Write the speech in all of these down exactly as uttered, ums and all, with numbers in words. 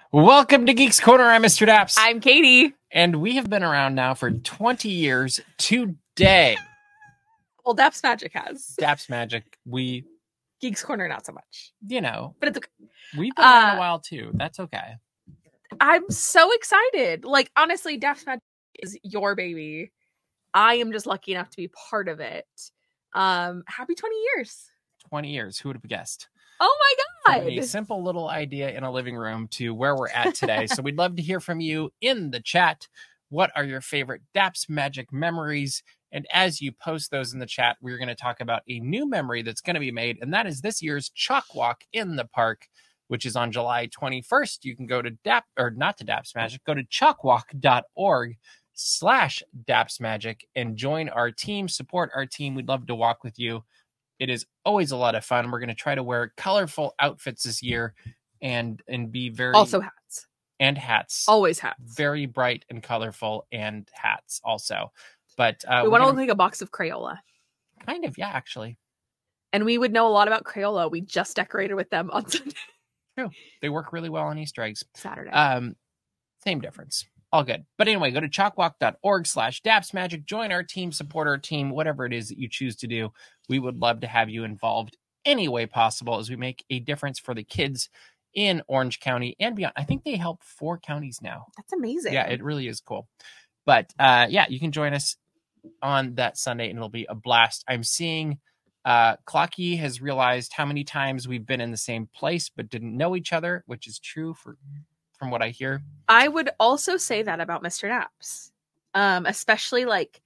Welcome to Geeks Corner. I'm Mister Daps. I'm Katie. And we have been around now for twenty years today. Well, Daps Magic has. Daps Magic, we... Geeks Corner, not so much. You know. But it's okay. We've been around Uh, a while, too. That's okay. I'm so excited. Like, honestly, Daps Magic is your baby. I am just lucky enough to be part of it. Um, happy twenty years. twenty years. Who would have guessed? Oh my God. From a simple little idea in a living room to where we're at today. So we'd love to hear from you in the chat. What are your favorite Daps Magic memories? And as you post those in the chat, we're going to talk about a new memory that's going to be made. And that is this year's Chalk Walk in the Park, which is on July twenty-first. You can go to Dap, or not to Daps Magic, go to chalkwalk.org slash Daps Magic and join our team, support our team. We'd love to walk with you. It is always a lot of fun. We're going to try to wear colorful outfits this year and and be very... Also hats. And hats. Always hats. Very bright and colorful, and hats also. But uh, we want to gonna... look like a box of Crayola. Kind of, yeah, actually. And we would know a lot about Crayola. We just decorated with them on Sunday. True. They work really well on Easter eggs. Saturday. Um, same difference. All good. But anyway, go to chalkwalk.org slash Daps Magic. Join our team, support our team, whatever it is that you choose to do. We would love to have you involved any way possible as we make a difference for the kids in Orange County and beyond. I think they help four counties now. That's amazing. Yeah, it really is cool. But uh, yeah, you can join us on that Sunday and it'll be a blast. I'm seeing uh, Clocky has realized how many times we've been in the same place but didn't know each other, which is true for from what I hear. I would also say that about Mister Daps. Um, especially like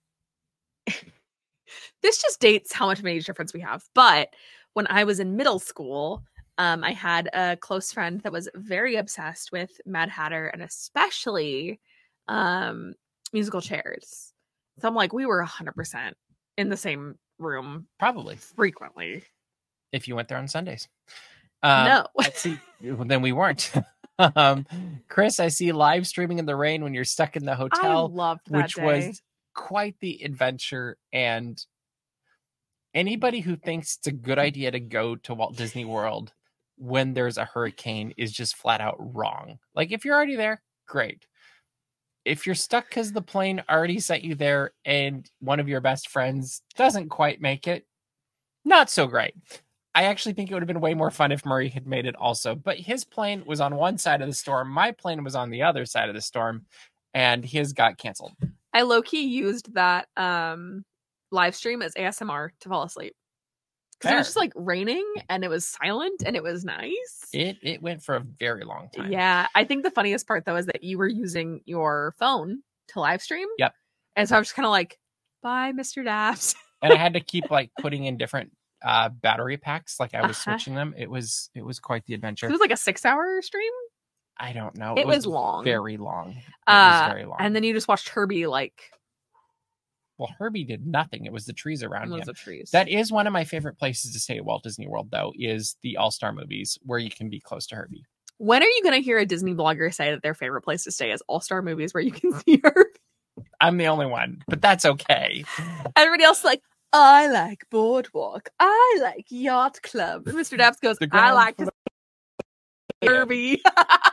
this just dates how much of an age difference we have. But when I was in middle school, um, I had a close friend that was very obsessed with Mad Hatter and especially um, musical chairs. So I'm like, we were one hundred percent in the same room. Probably. Frequently. If you went there on Sundays. Um, no. I see, then we weren't. um, Chris, I see live streaming in the rain when you're stuck in the hotel. I loved that which day. was quite the adventure. And anybody who thinks it's a good idea to go to Walt Disney World when there's a hurricane is just flat out wrong. Like, if you're already there, great. If you're stuck because the plane already sent you there and one of your best friends doesn't quite make it, not so great. I actually think it would have been way more fun if Murray had made it also. But his plane was on one side of the storm. My plane was on the other side of the storm. And his got canceled. I low-key used that um, live stream as A S M R to fall asleep. Because it was just like raining and it was silent and it was nice. It it went for a very long time. Yeah. I think the funniest part though is that you were using your phone to live stream. Yep. And so I was just kind of like, bye, Mister Daps. And I had to keep like putting in different uh, battery packs. Like I was Uh-huh. switching them. It was it was quite the adventure. It was like a six hour stream. I don't know. It, It, was, was long. Very long. It uh, was very long. And then you just watched Herbie like. Well, Herbie did nothing. It was the trees around him. The trees. That is one of my favorite places to stay at Walt Disney World, though, is the All-Star Movies, where you can be close to Herbie. When are you going to hear a Disney blogger say that their favorite place to stay is All-Star Movies, where you can see Herbie? I'm the only one, but that's okay. Everybody else is like, I like Boardwalk. I like Yacht Club. And Mister Daps goes, I like to see Herbie.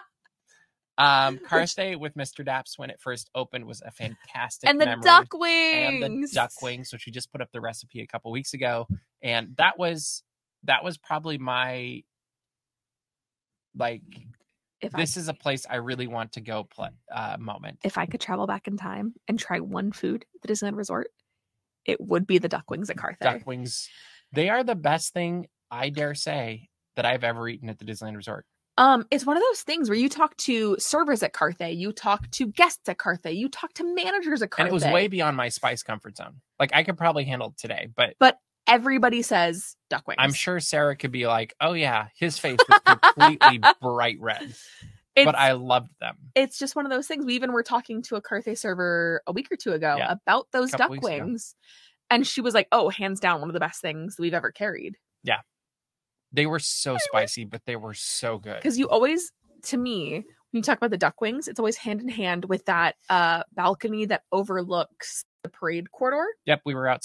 Um, Car Stay with Mister Daps when it first opened was a fantastic and the memory. duck wings and the duck wings, which we just put up the recipe a couple weeks ago, and that was that was probably my like if this I, is a place I really want to go play uh moment. If I could travel back in time and try one food at the Disneyland Resort, it would be the duck wings at Carthay. Duck wings, they are the best thing I dare say that I've ever eaten at the Disneyland Resort. Um, it's one of those things where you talk to servers at Carthay, you talk to guests at Carthay, you talk to managers at Carthay. And it was way beyond my spice comfort zone. Like, I could probably handle it today, but... But everybody says duck wings. I'm sure Sarah could be like, oh yeah, his face was completely bright red. It's, but I loved them. It's just one of those things. We even were talking to a Carthay server a week or two ago yeah. about those duck wings. Ago. And she was like, oh, hands down, one of the best things we've ever carried. Yeah. They were so spicy, but they were so good. Because you always, to me, when you talk about the duck wings, it's always hand in hand with that uh, balcony that overlooks the parade corridor. Yep, we were outside.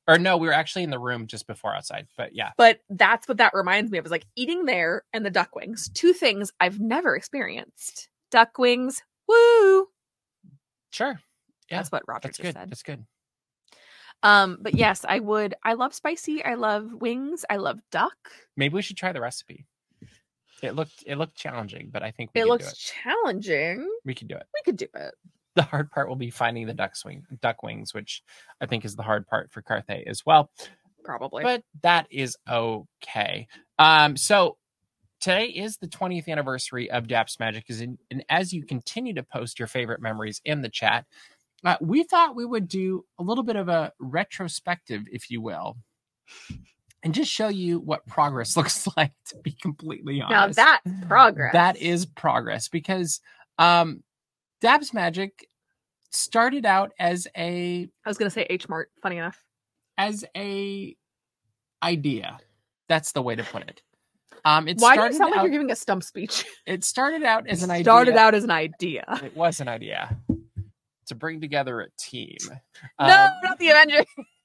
Or no, we were actually in the room just before outside. But yeah. But that's what that reminds me of, is like eating there and the duck wings. Two things I've never experienced. Duck wings, woo! Sure. Yeah. That's what Roger That's just good. said. That's good. Um, but yes, I would. I love spicy. I love wings. I love duck. Maybe we should try the recipe. It looked it looked challenging, but I think we It could looks do it. challenging. We could do it. We could do it. The hard part will be finding the duck swing, duck wings, which I think is the hard part for Carthay as well. Probably. But that is okay. Um, so today is the twentieth anniversary of Daps Magic, and as you continue to post your favorite memories in the chat, uh, we thought we would do a little bit of a retrospective, if you will, and just show you what progress looks like, to be completely honest. Now that's progress. That is progress, because um, Daps Magic started out as a I was going to say H Mart. Funny enough. as a idea. That's the way to put it. Um, it Why do started you sound like out, you're giving a stump speech? It started out as an idea. Started out as an idea. It was an idea to bring together a team. No, Um, not the Avengers.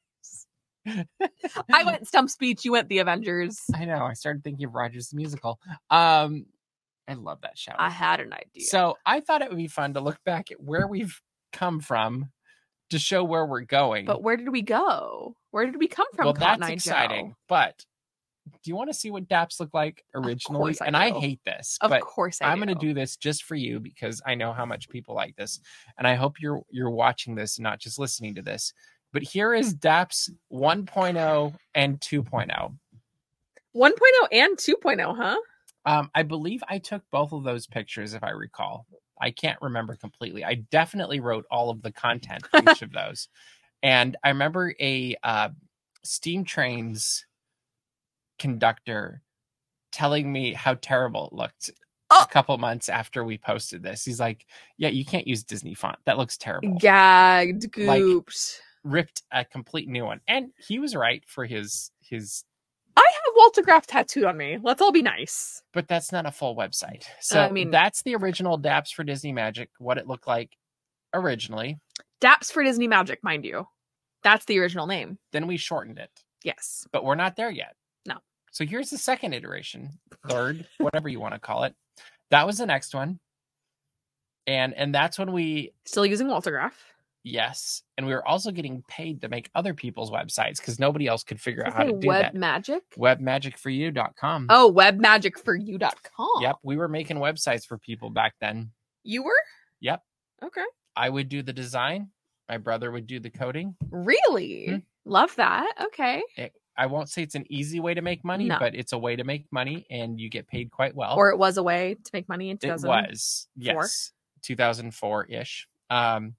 I went stump speech. You went the Avengers. I know. I started thinking of Rogers the Musical. Um, I love that show. I had an idea. So I thought it would be fun to look back at where we've come from to show where we're going. But where did we go? Where did we come from? well, Cotton that's Eye exciting. Joe? But do you want to see what Daps looked like originally? course I and I do. hate this, Of but course I I'm do. going to do this just for you, because I know how much people like this, and I hope you're you're watching this and not just listening to this. But here is Daps one point oh and two point oh. one point oh and two point oh, huh? Um, I believe I took both of those pictures, if I recall. I can't remember completely. I definitely wrote all of the content for each of those. And I remember a uh, Steam Trains conductor telling me how terrible it looked Oh. a couple months after we posted this. He's like, yeah, you can't use Disney font. That looks terrible. Gagged, Like- gooped. Ripped a complete new one. And he was right for his his I have Walter Graf tattooed on me. Let's all be nice. but that's not a full website. So I mean- that's the original Daps for Disney Magic, what it looked like originally. Daps for Disney Magic, mind you. That's the original name. Then we shortened it, Yes. but we're not there yet. No. So here's the second iteration, third, whatever you want to call it. That was the next one. And and that's when we, Still using Walter Graf. yes. And we were also getting paid to make other people's websites because nobody else could figure out how to do Web that. Magic? web magic for you dot com. Oh, web magic for you dot com. Yep. We were making websites for people back then. You were? Yep. Okay. I would do the design. My brother would do the coding. Really? Hmm. Love that. Okay. I won't say it's an easy way to make money, No. but it's a way to make money and you get paid quite well. Or it was a way to make money in two it thousand. was, yes, two thousand four ish. Um,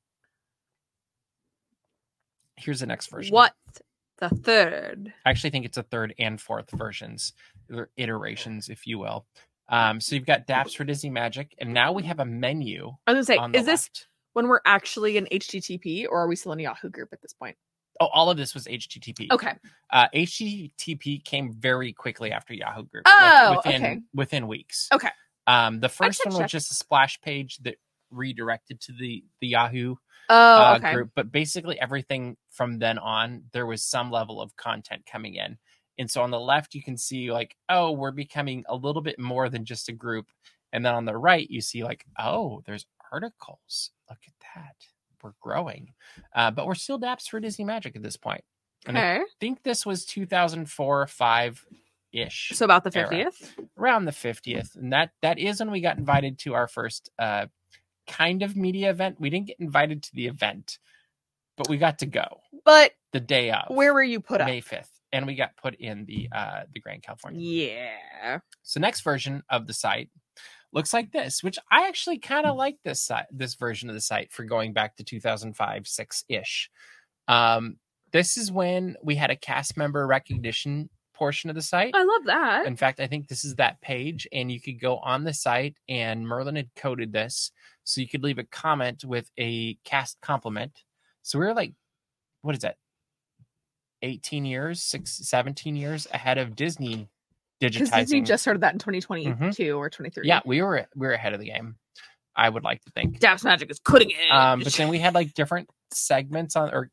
here's the next version. What? The third. I actually think it's a third and fourth versions, or iterations, if you will. Um, so you've got Daps for Disney Magic, and now we have a menu I was going on to the say, is this left. when we're actually in H T T P or are we still in a Yahoo group at this point? Oh, all of this was H T T P. Okay. Uh, H T T P came very quickly after Yahoo Group. Oh, within, okay. within weeks. Okay. Um, the first check, one was check. just a splash page that redirected to the the Yahoo Oh, uh, okay. group, but basically everything from then on, there was some level of content coming in. And so on the left, you can see like, oh, we're becoming a little bit more than just a group. And then on the right, you see like, oh, there's articles. Look at that. We're growing. Uh, but we're still Daps for Disney Magic at this point. And I Okay. think this was two thousand four, five ish, So about the era. fiftieth? around the fiftieth. And that that is when we got invited to our first uh, kind of media event. We didn't get invited to the event, but we got to go But the day of where were you put up? May fifth. And we got put in the uh, the Grand California. Yeah. So next version of the site looks like this, which I actually kind of like this site, this version of the site for going back to two thousand five, six ish. Um, this is when we had a cast member recognition portion of the site. I love that. In fact, I think this is that page, and you could go on the site, and Merlin had coded this, so you could leave a comment with a cast compliment. So we were like, what is that? eighteen years, six, seventeen years ahead of Disney Because Disney digitizing. just started that in twenty twenty-two or twenty-three. Yeah, we were we were ahead of the game. I would like to think. Daps Magic is cutting edge. Um, but then we had like different segments on or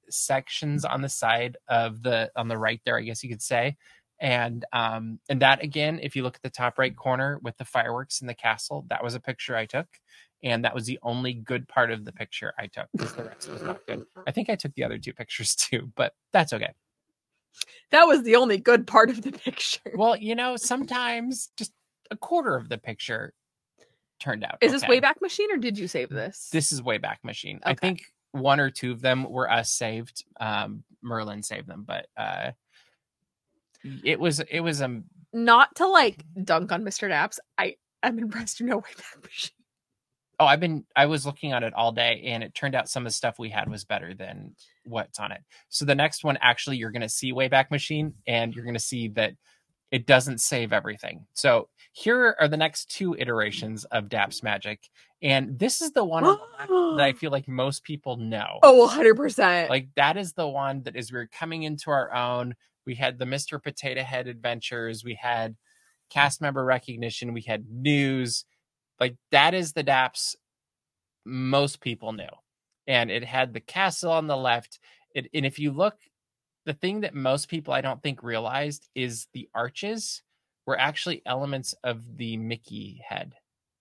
sections on the side of the on the right there, I guess you could say. And um and that again, if you look at the top right corner with the fireworks in the castle, that was a picture I took. And that was the only good part of the picture I took, because the rest was not good. I think I took the other two pictures too, but that's okay. That was the only good part of the picture. Well, you know, sometimes just a quarter of the picture turned out. Is okay. this Wayback Machine or did you save this? This is Wayback Machine. Okay. I think one or two of them were us saved. Um, Merlin saved them, but uh, it was it was a not to like dunk on Mister Daps. I I'm impressed you know Wayback Machine. Oh, I've been, I was looking at it all day, and it turned out some of the stuff we had was better than what's on it. So the next one, actually, you're going to see Wayback Machine, and you're going to see that it doesn't save everything. So here are the next two iterations of Daps Magic. And this is the one that I feel like most people know. Oh, one hundred percent. Like, that is the one that as we were coming into our own, we had the Mister Potato Head adventures, we had cast member recognition, we had news. Like, that is the Daps most people knew. And it had the castle on the left. It, and if you look, the thing that most people I don't think realized is the arches were actually elements of the Mickey head.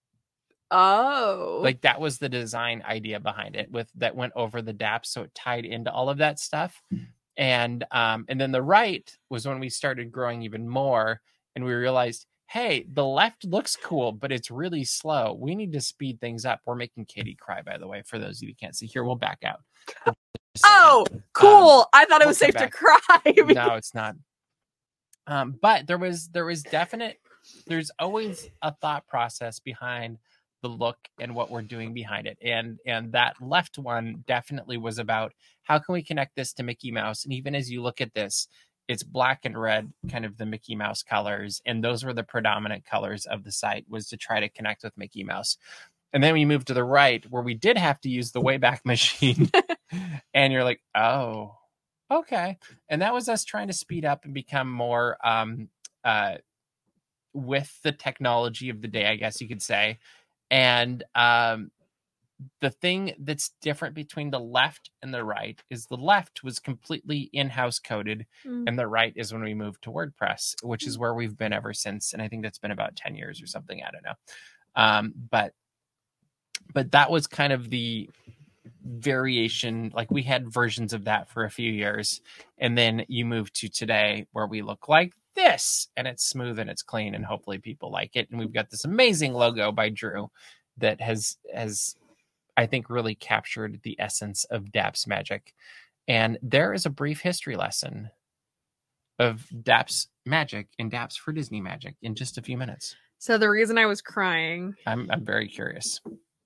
Oh. Like, that was the design idea behind it, with that went over the Daps, so it tied into all of that stuff. And um, and then the right was when we started growing even more, and we realized, hey, the left looks cool, but it's really slow. We need to speed things up. We're making Katie cry, by the way, for those of you who can't see. Here, we'll back out. Oh, cool. Um, I thought it was we'll safe to cry. No, it's not. Um, but there was there was definite, there's always a thought process behind the look and what we're doing behind it. And and that left one definitely was about, how can we connect this to Mickey Mouse? And even as you look at this, it's black and red, kind of the Mickey Mouse colors. And those were the predominant colors of the site, was to try to connect with Mickey Mouse. And then we moved to the right, where we did have to use the Wayback Machine. And you're like, oh, okay. And that was us trying to speed up and become more um, uh, with the technology of the day, I guess you could say. And um, the thing that's different between the left and the right is the left was completely in-house coded, mm. and the right is when we moved to WordPress, which is where we've been ever since. And I think that's been about ten years or something. I don't know. Um, but but that was kind of the variation. Like, we had versions of that for a few years, and then you move to today, where we look like this, and it's smooth and it's clean, and hopefully people like it. And we've got this amazing logo by Drew that has has I think really captured the essence of Daps Magic. And there is a brief history lesson of Daps Magic and Daps for Disney Magic in just a few minutes. So the reason I was crying, I'm I'm very curious.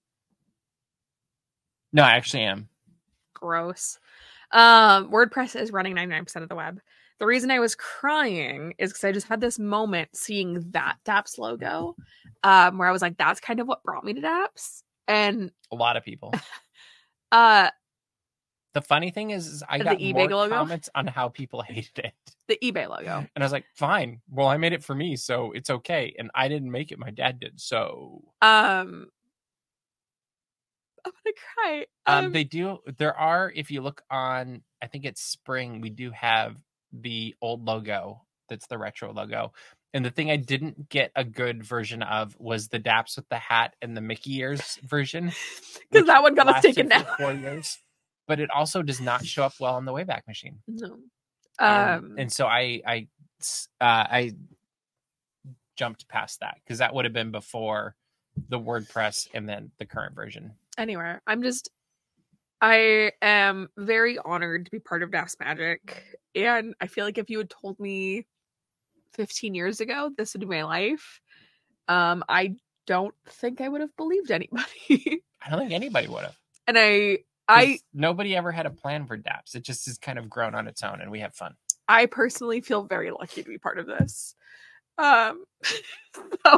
No, I actually am. Gross. Um, WordPress is running ninety-nine percent of the web. The reason I was crying is because I just had this moment seeing that Daps logo, um, where I was like, that's kind of what brought me to Daps. And a lot of people. uh, the funny thing is, is I got eBay more logo? comments on how people hated it. The eBay logo. And I was like, fine. Well, I made it for me, so it's okay. And I didn't make it. My dad did. So. Um. I'm gonna cry. Um, um, they do. There are, if you look on, I think it's spring, we do have the old logo. That's the retro logo. And the thing I didn't get a good version of was the Daps with the hat and the Mickey ears version. Because that one got us taken down. Four years. But it also does not show up well on the Wayback Machine. No. And, Um, and so I, I, uh, I jumped past that, because that would have been before the WordPress and then the current version. Anyway, I'm just, I am very honored to be part of Daps Magic. And I feel like if you had told me fifteen years ago this would be my life, um, I don't think I would have believed anybody. I don't think anybody would have. And I, I, nobody ever had a plan for Daps. It just has kind of grown on its own, and we have fun. I personally feel very lucky to be part of this. Um, so.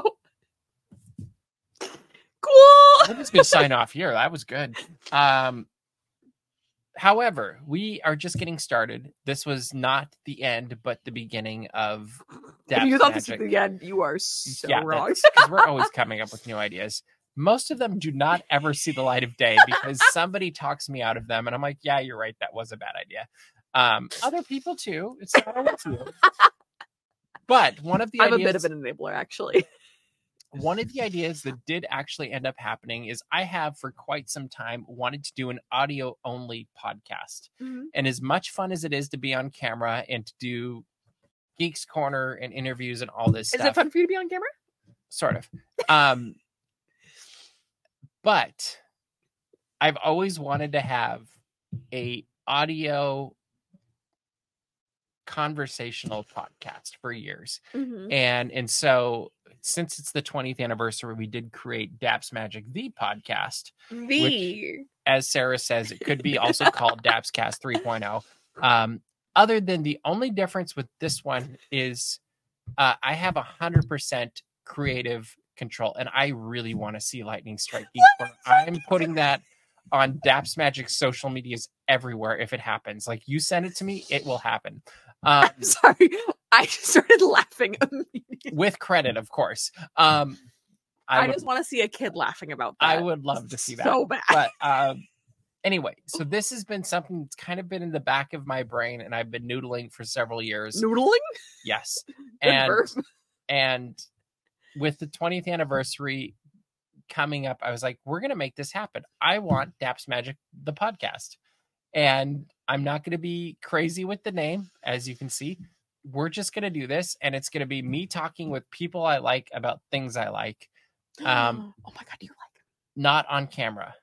Cool. That was a good sign off here. That was good. Um, however, we are just getting started. This was not the end, but the beginning of Daps If you thought Magic. this was the end, you are so yeah, wrong. Because we're always coming up with new ideas. Most of them do not ever see the light of day because somebody talks me out of them. And I'm like, yeah, you're right. That was a bad idea. Um, other people too. It's not always you. But one of the I'm ideas, a bit of an enabler, actually. one of the ideas that did actually end up happening is I have for quite some time wanted to do an audio only podcast. Mm-hmm. And as much fun as it is to be on camera and to do Geeks Corner and interviews and all this Is stuff. it fun for you to be on camera? Sort of. Um, but I've always wanted to have a audio conversational podcast for years. Mm-hmm. And and so since it's the twentieth anniversary, we did create Daps Magic, the podcast. The. Which, as Sarah says, it could be also called Dapscast three point oh. Um, other than the only difference with this one is uh, I have one hundred percent creative control, and I really want to see lightning strike Geeks Corner. I'm putting that on Daps Magic's social medias everywhere if it happens. Like, you send it to me, it will happen. Um, I'm sorry. I just started laughing immediately. With credit, of course. Um, I, I would, just want to see a kid laughing about that. I would love to see that. So bad. But um, anyway, so this has been something that's kind of been in the back of my brain, and I've been noodling for several years. Noodling? Yes. Good and verb. and with the twentieth anniversary coming up, I was like, we're going to make this happen. I want Daps Magic, the podcast. And I'm not going to be crazy with the name, as you can see. We're just going to do this, and it's going to be me talking with people I like about things I like. Um, oh my God, do you like not on camera.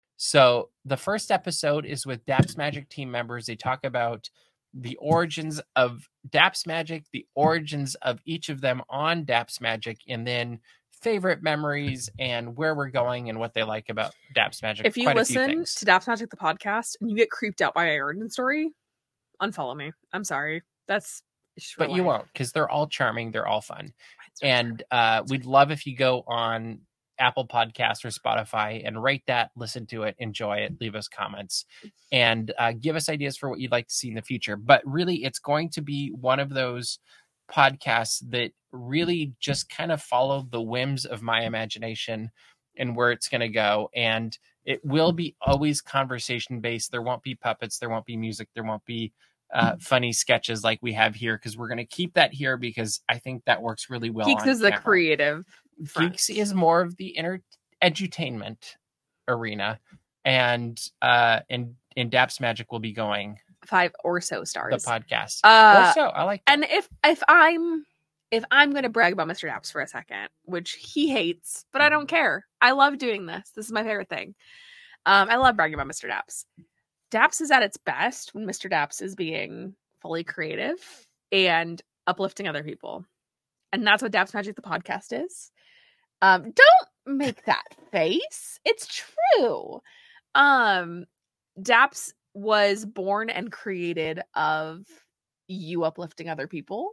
So the first episode is with Daps Magic team members. They talk about the origins of Daps Magic, the origins of each of them on Daps Magic, and then favorite memories and where we're going and what they like about Daps Magic. If you Quite listen a few things. to Daps Magic, the podcast, and you get creeped out by my origin story, unfollow me. I'm sorry. That's But you won't, because they're all charming. They're all fun. So and uh, we'd love if you go on Apple Podcasts or Spotify and rate that, listen to it, enjoy it, leave us comments, and uh, give us ideas for what you'd like to see in the future. But really, it's going to be one of those podcasts that really just kind of follow the whims of my imagination and where it's going to go. And it will be always conversation based. There won't be puppets. There won't be music. There won't be uh, funny sketches like we have here, because we're going to keep that here because I think that works really well. Geeks on is the camera. creative. front. Geeks is more of the inter edutainment arena, and uh, and and Daps Magic will be going Five or so stars. the podcast. Uh, or so I like that. And if if I'm if I'm going to brag about Mister Daps for a second, which he hates, but I don't care. I love doing this. This is my favorite thing. Um, I love bragging about Mister Daps. Daps is at its best when Mister Daps is being fully creative and uplifting other people. And that's what Daps Magic the podcast is. Um, don't make that face. It's true. Um, Daps was born and created of you uplifting other people.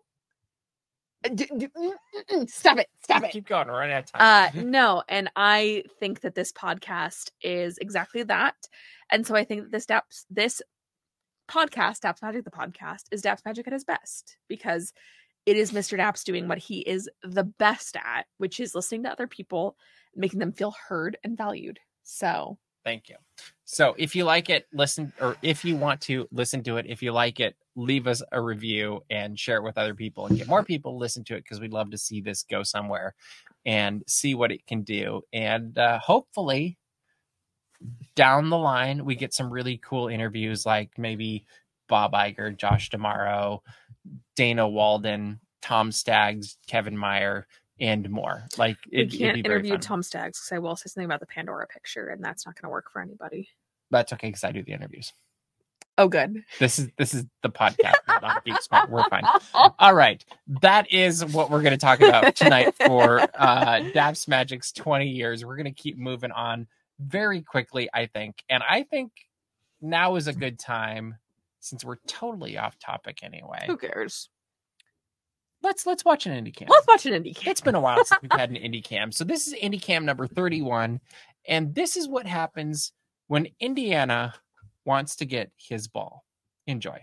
D- d- stop it. Stop it. Keep going. We're running out of time. Uh, no, and I think that this podcast is exactly that. And so I think that this Daps, this podcast, Daps Magic, the podcast, is Daps Magic at his best, because it is Mister Daps doing what he is the best at, which is listening to other people, making them feel heard and valued. So Thank you. So if you like it, listen, or if you want to listen to it, if you like it, leave us a review and share it with other people and get more people to listen to it, because we'd love to see this go somewhere and see what it can do. And uh, hopefully down the line, we get some really cool interviews, like maybe Bob Iger, Josh D'Amaro, Dana Walden, Tom Staggs, Kevin Meyer, and more. Like we it, can't it'd be very interview fun. Tom Staggs because I will say something about the Pandora picture, and that's not going to work for anybody. That's okay, because I do the interviews. Oh, good. This is this is the podcast, not on Geeks Corner. We're fine. All right, that is what we're going to talk about tonight for uh, Daps Magic's twenty years. We're going to keep moving on very quickly, I think, and I think now is a good time, since we're totally off topic anyway. Who cares? Let's let's watch an indie cam. Let's watch an indie cam. It's been a while since we've had an indie cam. So this is indie cam number thirty-one, and this is what happens when Indiana wants to get his ball. Enjoy.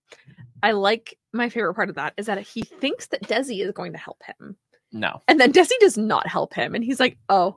I like my favorite part of that is that he thinks that Desi is going to help him. No. And then Desi does not help him. And he's like, oh,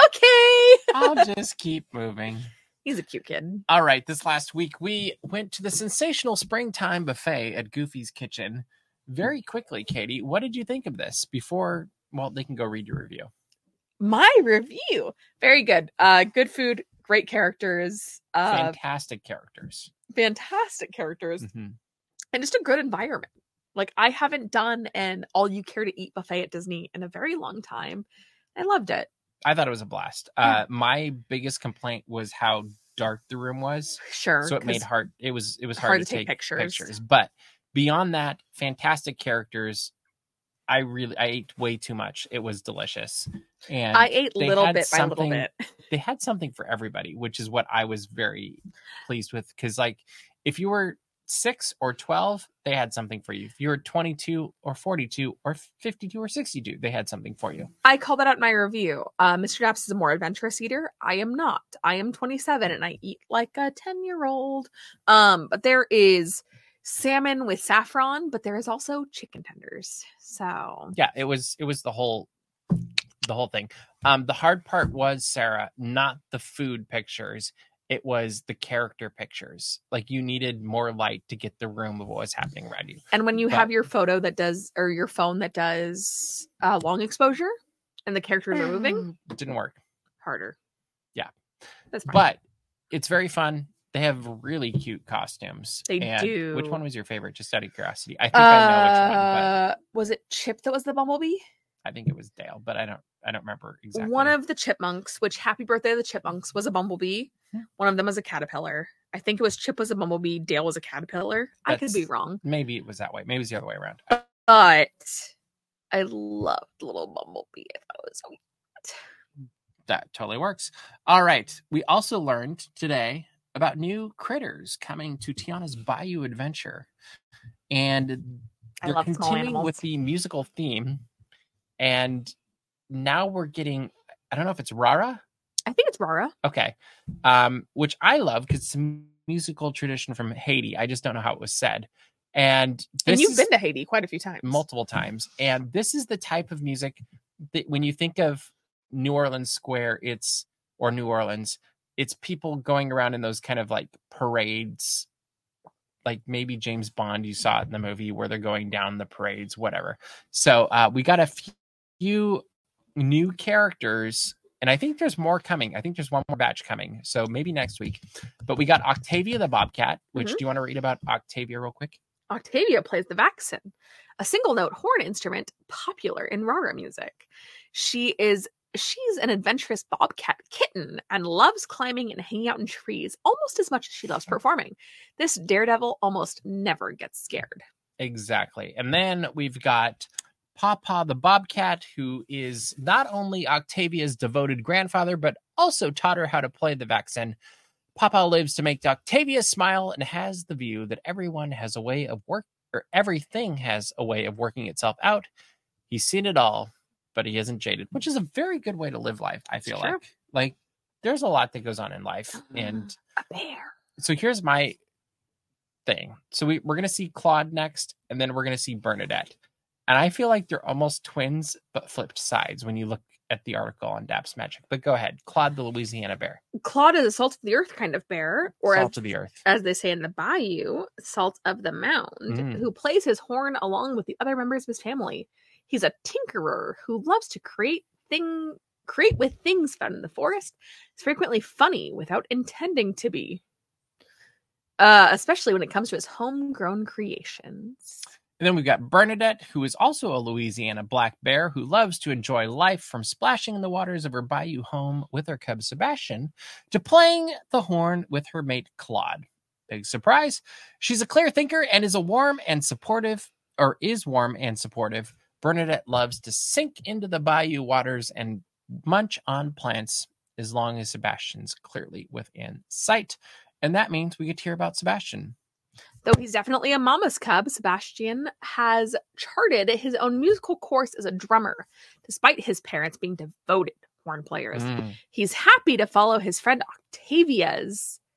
okay. I'll just keep moving. He's a cute kid. All right. This last week, we went to the sensational springtime buffet at Goofy's Kitchen. Very quickly, Katie, what did you think of this before? Well, they can go read your review. My review. Very good. Uh, good food, great characters. Uh, fantastic characters. Fantastic characters. Mm-hmm. And just a good environment. Like, I haven't done an all-you-care-to-eat buffet at Disney in a very long time. I loved it. I thought it was a blast. Yeah. Uh, my biggest complaint was how dark the room was. Sure. So it made hard. It was it was hard, hard to, to take, take pictures. pictures. But beyond that, fantastic characters. I really I ate way too much. It was delicious. And I ate little bit by little bit. They had something for everybody, which is what I was very pleased with. Because like, if you were six or twelve, they had something for you. If you were twenty-two or forty-two or fifty-two or sixty-two, they had something for you. I call that out in my review. Uh, Mister Daps is a more adventurous eater. I am not. I am twenty-seven and I eat like a ten-year-old. Um, but there is salmon with saffron, but there is also chicken tenders. So yeah, it was it was the whole the whole thing. Um, the hard part was, Sarah, not the food pictures. It was the character pictures. Like, you needed more light to get the room of what was happening around you. And when you but, have your photo that does, or your phone that does uh, long exposure, and the characters are moving, it didn't work. Harder. Yeah, that's fine. But it's very fun. They have really cute costumes. They and do. Which one was your favorite? Just out of curiosity. I think uh, I know which one. But was it Chip that was the bumblebee? I think it was Dale, but I don't. I don't remember exactly. One of the chipmunks, which Happy Birthday of the Chipmunks was a bumblebee. Hmm. One of them was a caterpillar. I think it was Chip was a bumblebee, Dale was a caterpillar. That's, I could be wrong. Maybe it was that way. Maybe it was the other way around. But I loved little bumblebee. I thought it was so cute. That totally works. All right. We also learned today about new critters coming to Tiana's Bayou Adventure. And they're continuing with the musical theme. And now we're getting, I don't know if it's Rara. I think it's Rara. Okay. Um, which I love because it's a musical tradition from Haiti. I just don't know how it was said. And this and you've been to Haiti quite a few times. Multiple times. And this is the type of music that when you think of New Orleans Square, it's, or New Orleans, it's people going around in those kind of like parades, like maybe James Bond, you saw it in the movie where they're going down the parades, whatever. So uh, we got a few new characters, and I think there's more coming. I think there's one more batch coming. So maybe next week. But we got Octavia the Bobcat, which mm-hmm. do you want to read about Octavia real quick? Octavia plays the vexen, a single note horn instrument popular in Rara music. She is She's an adventurous bobcat kitten and loves climbing and hanging out in trees almost as much as she loves performing. This daredevil almost never gets scared. Exactly. And then we've got Papa the Bobcat, who is not only Octavia's devoted grandfather, but also taught her how to play the vexen. Papa lives to make Octavia smile and has the view that everyone has a way of work, or everything has a way of working itself out. He's seen it all, but he isn't jaded, which is a very good way to live life, I feel like. Like, there's a lot that goes on in life. And a bear. So here's my thing. So we, we're going to see Claude next, and then we're going to see Bernadette. And I feel like they're almost twins, but flipped sides when you look at the article on Daps Magic. But go ahead. Claude the Louisiana bear. Claude is a salt of the earth kind of bear. Or salt as, of the earth. As they say in the Bayou, salt of the mound, mm. who plays his horn along with the other members of his family. He's a tinkerer who loves to create thing create with things found in the forest. He's frequently funny without intending to be, uh, especially when it comes to his homegrown creations. And then we've got Bernadette, who is also a Louisiana black bear who loves to enjoy life, from splashing in the waters of her bayou home with her cub Sebastian to playing the horn with her mate Claude. Big surprise. She's a clear thinker and is a warm and supportive, or is warm and supportive. Bernadette loves to sink into the bayou waters and munch on plants as long as Sebastian's clearly within sight. And that means we get to hear about Sebastian. Though he's definitely a mama's cub, Sebastian has charted his own musical course as a drummer, despite his parents being devoted horn players. Mm. He's happy to follow his friend Octavia's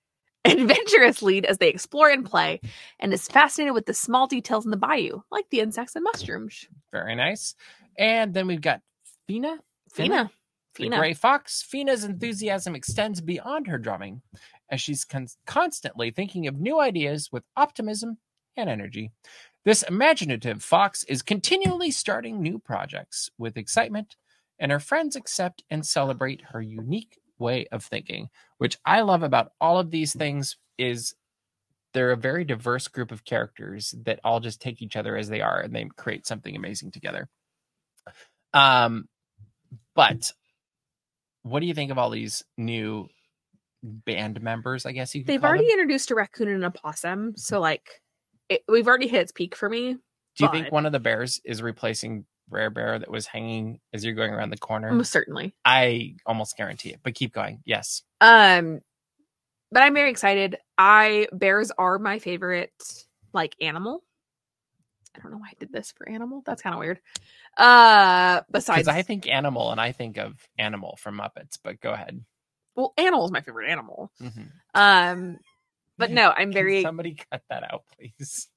adventurous lead as they explore and play, and is fascinated with the small details in the bayou, like the insects and mushrooms. Very nice. And then we've got Fina. Fina. The Fina. gray fox. Fina's enthusiasm extends beyond her drumming, as she's con- constantly thinking of new ideas with optimism and energy. This imaginative fox is continually starting new projects with excitement, and her friends accept and celebrate her unique way of thinking. Which I love about all of these things is they're a very diverse group of characters that all just take each other as they are, and they create something amazing together. Um, but what do you think of all these new band members? I guess you could They've call already them? introduced a raccoon and a possum, so like it, we've already hit its peak for me. Do you but- think one of the bears is replacing Rare Bear that was hanging as you're going around the corner? Most certainly. I almost guarantee it, but keep going. Yes. Um, but I'm very excited. I bears are my favorite like animal. I don't know why I did this for animal. That's kind of weird. Uh, besides, Because I think animal and I think of Animal from Muppets, but go ahead. well, animal is my favorite animal. Mm-hmm. Um, but no, I'm Can very, somebody cut that out, please.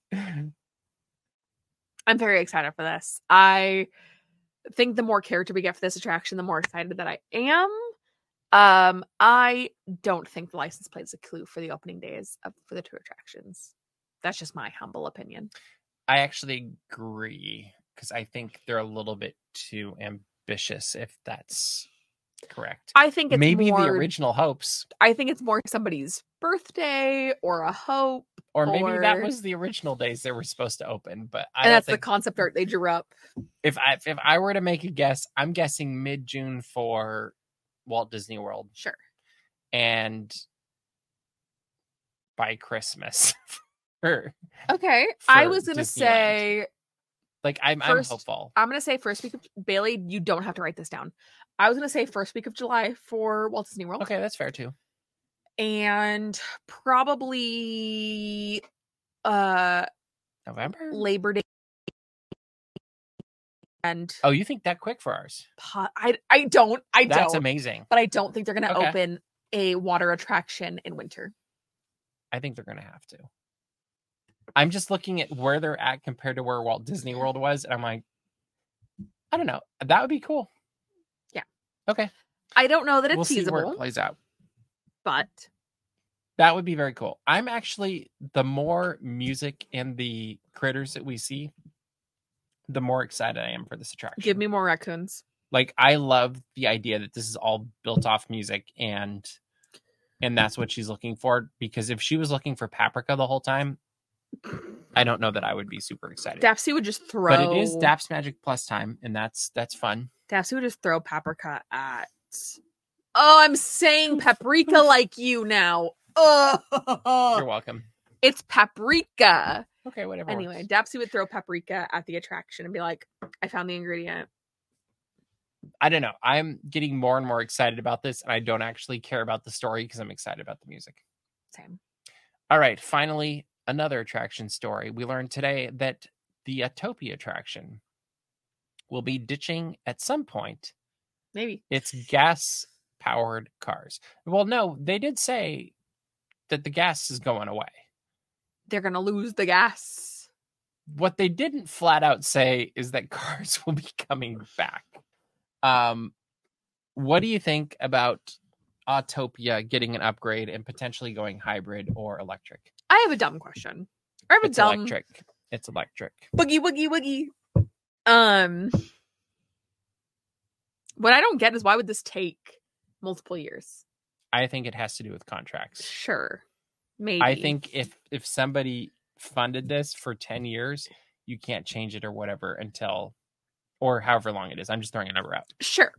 I'm very excited for this. I think the more character we get for this attraction, the more excited that I am. Um, I don't think the license plate is a clue for the opening days of, for the two attractions. That's just my humble opinion. I actually agree because I think they're a little bit too ambitious, if that's correct. I think it's Maybe more, the original hopes, I think it's more somebody's birthday or a hope, or maybe that or- was the original days they were supposed to open. But I and don't that's think the concept art they drew up. if I if I were to make a guess, I'm guessing mid June for Walt Disney World, Sure. and by Christmas. for, Okay. I for was gonna Disneyland. say like I'm, First- I'm hopeful. I'm gonna say first week of Bailey. You don't have to write this down. I was gonna say first week of July for Walt Disney World, Okay, that's fair too. and probably uh November. Labor Day. And Oh, you think that quick for ours? po- I I don't I That's don't, amazing. but I don't think they're gonna Okay. open a water attraction in winter. I think they're going to have to. I'm just looking at where they're at compared to where Walt Disney World was, and I'm like, I don't know. That would be cool. Yeah. Okay. I don't know that it's We'll see where feasible, it plays out. but That would be very cool. I'm actually, the more music and the critters that we see, the more excited I am for this attraction. give me more raccoons. Like, I love the idea that this is all built off music, and and that's what she's looking for. Because if she was looking for Paprika the whole time, I don't know that I would be super excited. Dapsy would just throw. But it is Daps Magic Plus time, and that's that's fun. Dapsy would just throw paprika at. Oh, I'm saying paprika like you now. You're Oh, welcome. it's paprika. Okay, whatever. Anyway, works. Dapsy would throw paprika at the attraction and be like, "I found the ingredient." I don't know. I'm getting more and more excited about this, and I don't actually care about the story because I'm excited about the music. Same. All right, finally, another attraction story. We learned today that the Autopia attraction will be ditching at some point Maybe. its gas-powered cars. Well, no, they did say that the gas is going away. They're gonna lose the gas. What they didn't flat out say is that cars will be coming back. Um, what do you think about Autopia getting an upgrade and potentially going hybrid or electric? I have a dumb question. I have a It's dumb electric. It's electric. boogie woogie woogie. Um, what I don't get is why would this take multiple years? I think it has to do with contracts. Sure, maybe. I think if if somebody funded this for ten years, you can't change it or whatever until, or however long it is. I'm just throwing a number out. Sure.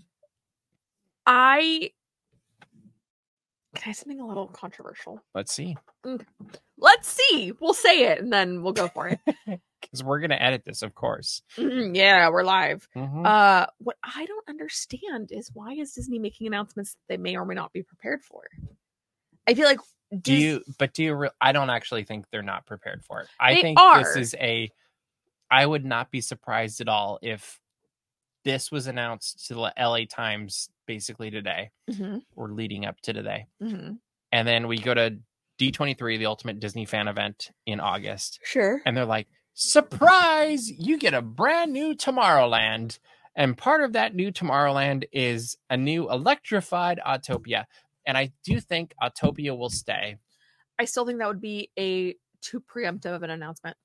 I can I say something a little controversial. Let's see. Let's see. We'll say it and then we'll go for it. Because we're going to edit this, of course. Mhm, yeah, we're live. Mhm. Uh, what I don't understand is why is Disney making announcements that they may or may not be prepared for? I feel like do Dis- you, but do you, re- I don't actually think they're not prepared for it. I They think are. this is a, I would not be surprised at all if this was announced to the L A Times basically today Mhm, or leading up to today. mhm. And then we go to D twenty-three, the Ultimate Disney Fan Event in August. Sure. And they're like, surprise, you get a brand new Tomorrowland. And part of that new Tomorrowland is a new electrified Autopia. And I do think Autopia will stay. I still think that would be a too preemptive of an announcement.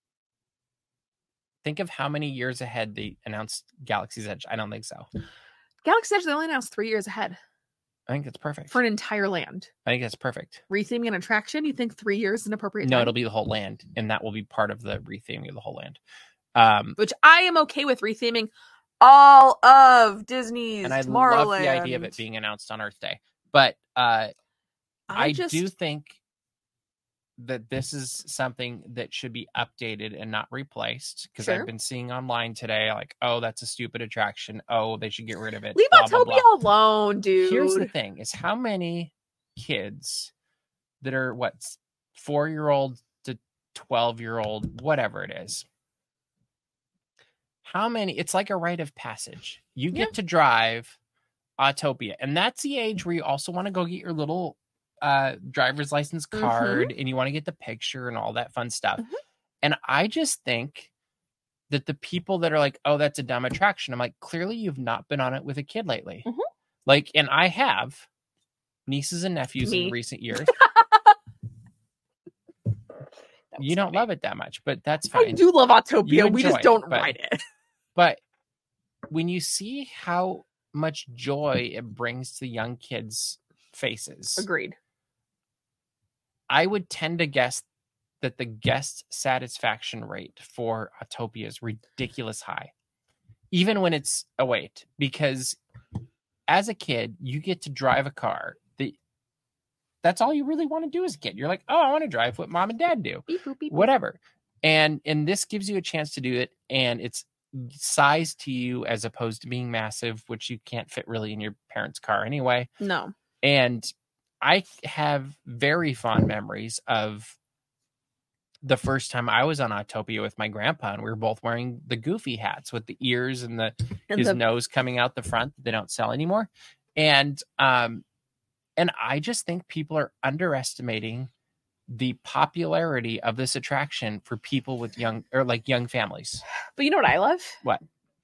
Think of how many years ahead they announced Galaxy's Edge. I don't think so. Galaxy's Edge, they only announced three years ahead. I think that's perfect. For an entire land. I think that's perfect. Retheming an attraction, you think three years is an appropriate No, time? it'll be the whole land. And that will be part of the retheming of the whole land. Um, Which I am okay with retheming all of Disney's and I Tomorrowland. love the idea of it being announced on Earth Day. But uh, I, I just do think that this is something that should be updated and not replaced, because Sure. I've been seeing online today, like, oh, that's a stupid attraction. Oh, they should get rid of it. leave blah, blah, Autopia blah. alone, dude. Here's the thing: is how many kids that are what four year old to twelve year old, whatever it is. How many? It's like a rite of passage. You get Yeah. to drive Autopia, and that's the age where you also want to go get your little uh driver's license card, and you want to get the picture and all that fun stuff. Mhm. And I just think that the people that are like, oh, that's a dumb attraction, I'm like, clearly you've not been on it with a kid lately. Mhm. Like, and I have nieces and nephews Me. in recent years. That was You don't funny. love it that much, but that's I fine. do love Autopia. You We enjoy just it, don't but- ride it. But when you see how much joy it brings to young kids' faces, Agreed. I would tend to guess that the guest satisfaction rate for Autopia is ridiculous high, even when it's a wait, because as a kid, you get to drive a car that that's all you really want to do as a kid. You're like, oh, I want to drive what mom and dad do. Beep, boop, beep, boop. Whatever. And and this gives you a chance to do it, and it's sized to you as opposed to being massive, which you can't fit really in your parents' car anyway. No. And I have very fond memories of the first time I was on Autopia with my grandpa, and we were both wearing the Goofy hats with the ears and the And his the- nose coming out the front that they don't sell anymore. And um and I just think people are underestimating the popularity of this attraction for people with young or like young families. But you know what I love? What?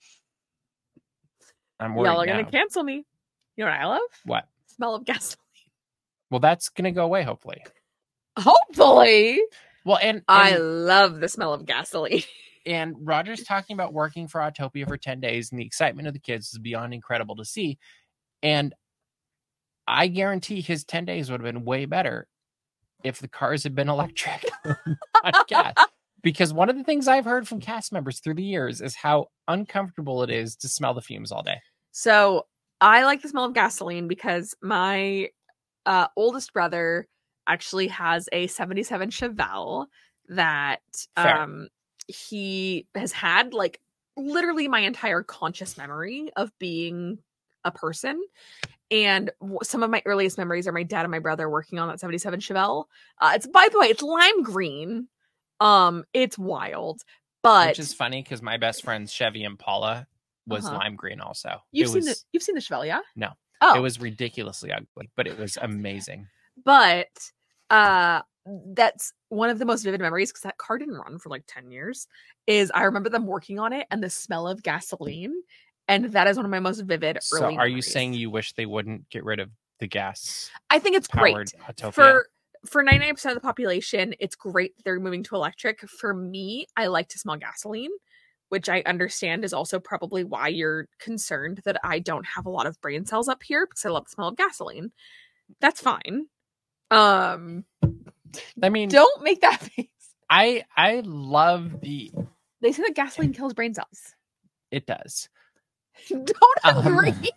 I'm worried Y'all are now. gonna cancel me. You know what I love? What? Smell of gasoline. Well, that's gonna go away hopefully. Hopefully. Well, and and, I love the smell of gasoline. and Roger's talking about working for Autopia for ten days, and the excitement of the kids is beyond incredible to see. And I guarantee his ten days would have been way better if the cars had been electric, not gas. Because one of the things I've heard from cast members through the years is how uncomfortable it is to smell the fumes all day. So I like the smell of gasoline because my uh, oldest brother actually has a seventy-seven Chevelle that Fair. um, he has had like literally my entire conscious memory of being a person. And w- some of my earliest memories are my dad and my brother working on that seventy-seven Chevelle. Uh, it's, by the way, it's lime green. Um, it's wild, but Which is funny because my best friend's Chevy Impala was Uh-huh. lime green also. you've it seen was, the you've seen the Chevelle, yeah? No. Oh, It was ridiculously ugly, but it was amazing. but uh that's one of the most vivid memories because that car didn't run for like ten years is I remember them working on it and the smell of gasoline, and that is one of my most vivid So early are you memories. saying you wish they wouldn't get rid of the gas I think it's powered great Autopia? for for ninety-nine percent of the population. It's great that they're moving to electric. For me, I like to smell gasoline, which I understand is also probably why you're concerned that I don't have a lot of brain cells up here because I love the smell of gasoline. That's fine. Um, I mean, don't make that face. I I love the They say that gasoline kills brain cells. it does. Don't Um, agree.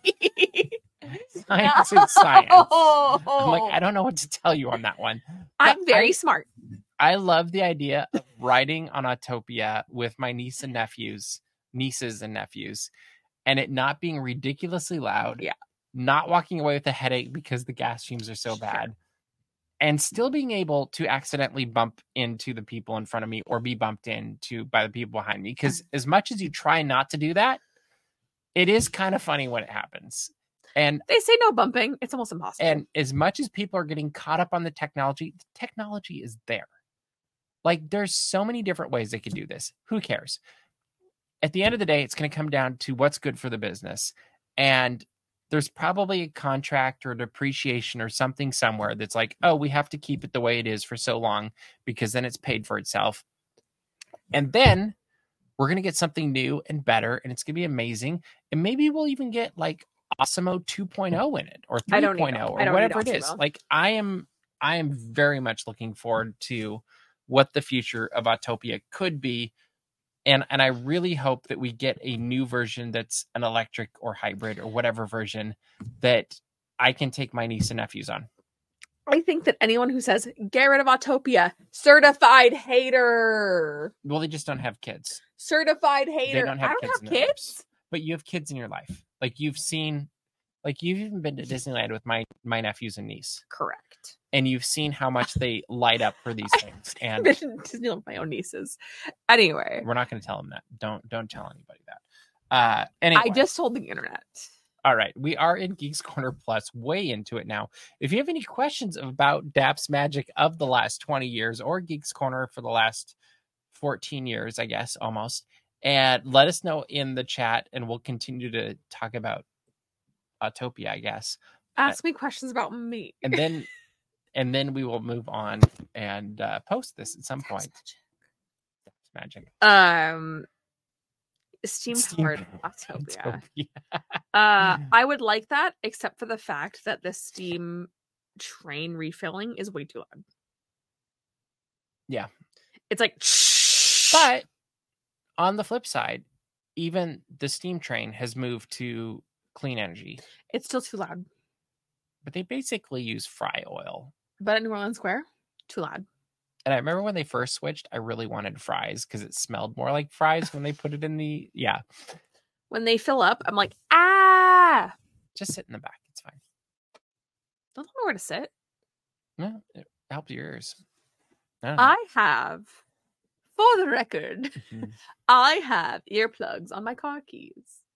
Science is science. No. I'm like, I don't know what to tell you on that one. I'm but very I- smart. I love the idea of riding on Autopia with my niece and nephews, nieces and nephews, and it not being ridiculously loud. Yeah. Not walking away with a headache because the gas fumes are so Sure. bad. And still being able to accidentally bump into the people in front of me or be bumped into by the people behind me. Because as much as you try not to do that, it is kind of funny when it happens. And they say no bumping. It's almost impossible. And as much as people are getting caught up on the technology, the technology is there. Like, there's so many different ways they could do this. Who cares? At the end of the day, it's going to come down to what's good for the business. And there's probably a contract or depreciation or something somewhere that's like, oh, we have to keep it the way it is for so long because then it's paid for itself. And then we're going to get something new and better, and it's going to be amazing. And maybe we'll even get like Osmo two point oh in it, or three point oh, or whatever it is. Like, I am, I am very much looking forward to what the future of Autopia could be. And and I really hope that we get a new version that's an electric or hybrid or whatever version that I can take my niece and nephews on. I think that anyone who says, get rid of Autopia, certified hater. Well, they just don't have kids. Certified hater. They don't have I don't kids have in their kids. lives. But you have kids in your life. Like, you've seen, like, you've even been to Disneyland with my, my nephews and niece. Correct. And you've seen how much they light up for these things. And I've been to Disneyland with my own nieces. Anyway. We're not going to tell them that. Don't, don't tell anybody that. Uh, anyway. I just told the internet. All right. We are in Geeks Corner Plus, way into it now. If you have any questions about Daps Magic of the last twenty years, or Geeks Corner for the last fourteen years, I guess, almost, and let us know in the chat, and we'll continue to talk about Autopia, I guess. Ask uh, me questions about me. And then and then we will move on and uh, post this at some Daps point. Magic. Daps Magic. Um... Steam powered Autopia. uh, I would like that, except for the fact that the Steam train refilling is way too loud. Yeah. It's like, but on the flip side, even the Steam train has moved to clean energy. It's still too loud. But they basically use fry oil. But at New Orleans Square, too loud. And I remember when they first switched, I really wanted fries because it smelled more like fries when they put it in the, yeah. When they fill up, I'm like, ah! Just sit in the back. It's fine. Don't know where to sit. No, it helps your ears. I, I have, for the record, mm-hmm. I have earplugs on my car keys.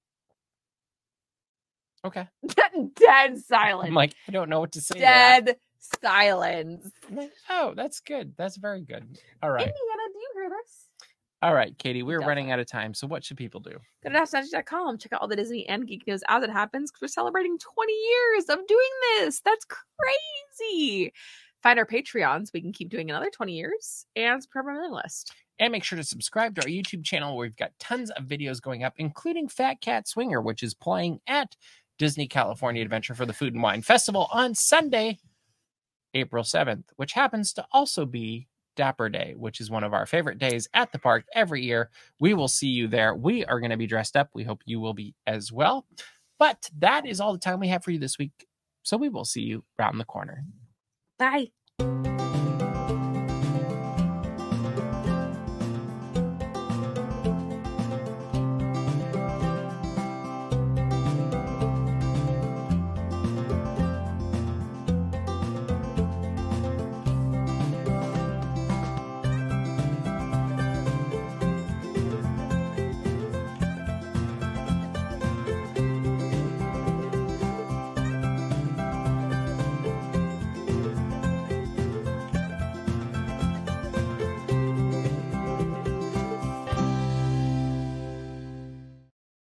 Okay. Dead silence. I'm like, I don't know what to say. Dead silence. Oh, that's good. That's very good. All right. Indiana, do you hear this? All right, Katie, we're running out of time. So what should people do? Go to daps magic dot com. Check out all the Disney and geek news as it happens, because we're celebrating twenty years of doing this. That's crazy. Find our Patreons. We can keep doing another twenty years, and subscribe our mailing list. And make sure to subscribe to our YouTube channel, where we've got tons of videos going up, including Fat Cat Swinger, which is playing at Disney California Adventure for the Food and Wine Festival on Sunday, April seventh, which happens to also be Dapper Day, which is one of our favorite days at the park every year. We will see you there. We are going to be dressed up. We hope you will be as well. But that is all the time we have for you this week. So we will see you around the corner. Bye.